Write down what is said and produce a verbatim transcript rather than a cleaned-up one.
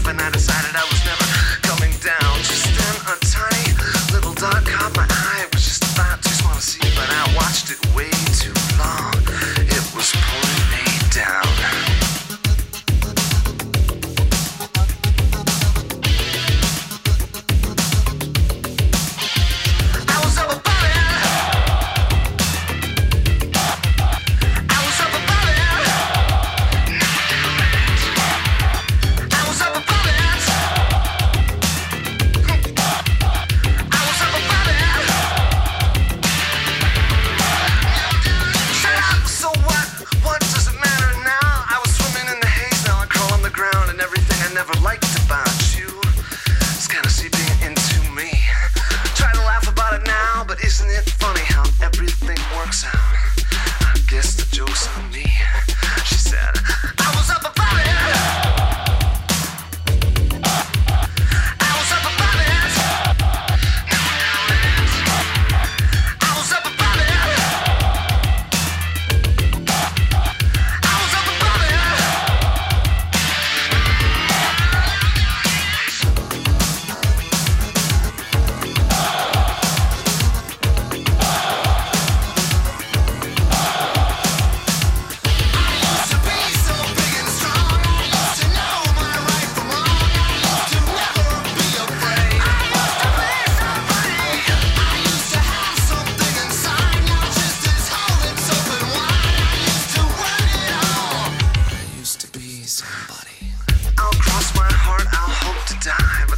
and I decided I was never coming down. Just then a tiny little dot caught my eye. It was just about too small to see, but I watched it way too long. It was pulling me down. Never liked about you. It's kind of seeping into me. Try to laugh about it now, but isn't it funny how everything works out? I guess the joke's on me. She said, I was up about it. I was up about it. I was up about it. I was up about it. Somebody. I'll cross my heart, I'll hope to die.